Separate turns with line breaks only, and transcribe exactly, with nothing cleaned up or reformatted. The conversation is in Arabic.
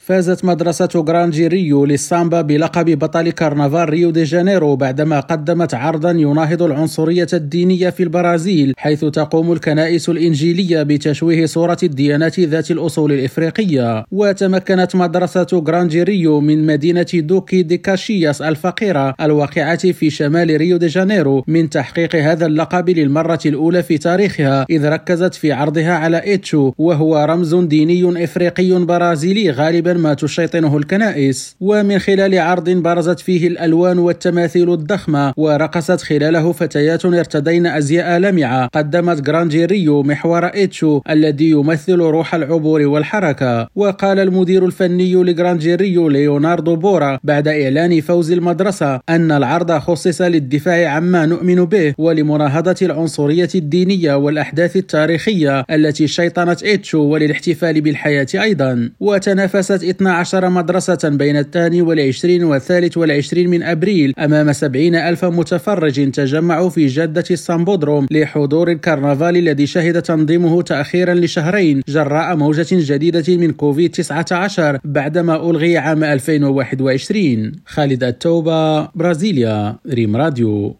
فازت مدرسة غرانجي ريو للسامبا بلقب بطل كرنفال ريو دي جانيرو بعدما قدمت عرضا يناهض العنصرية الدينية في البرازيل، حيث تقوم الكنائس الإنجيلية بتشويه صورة الديانات ذات الأصول الإفريقية. وتمكنت مدرسة غرانجي ريو من مدينة دوكي دي كاشياس الفقيرة الواقعة في شمال ريو دي جانيرو من تحقيق هذا اللقب للمرة الأولى في تاريخها، إذ ركزت في عرضها على إيتشو، وهو رمز ديني إفريقي برازيلي غالبا ما تشيطنه الكنائس. ومن خلال عرض برزت فيه الألوان والتماثيل الضخمة ورقصت خلاله فتيات ارتدين أزياء لمعة، قدمت غرانجي ريو محور إيتشو الذي يمثل روح العبور والحركة. وقال المدير الفني لغرانجي ريو ليوناردو بورا بعد إعلان فوز المدرسة أن العرض خصص للدفاع عما نؤمن به ولمناهضة العنصرية الدينية والأحداث التاريخية التي شيطنت إيتشو وللاحتفال بالحياة أيضا. وتنافست اثنا عشر مدرسة بين الثاني والعشرين والثالث والعشرين من أبريل أمام سبعين ألف متفرج تجمعوا في جدة السامبودروم لحضور الكرنفال الذي شهد تنظيمه تأخيرا لشهرين جراء موجة جديدة من كوفيد تسعة عشر بعدما ألغي عام ألفين وواحد وعشرين. خالد التوبة، برازيليا، ريم راديو.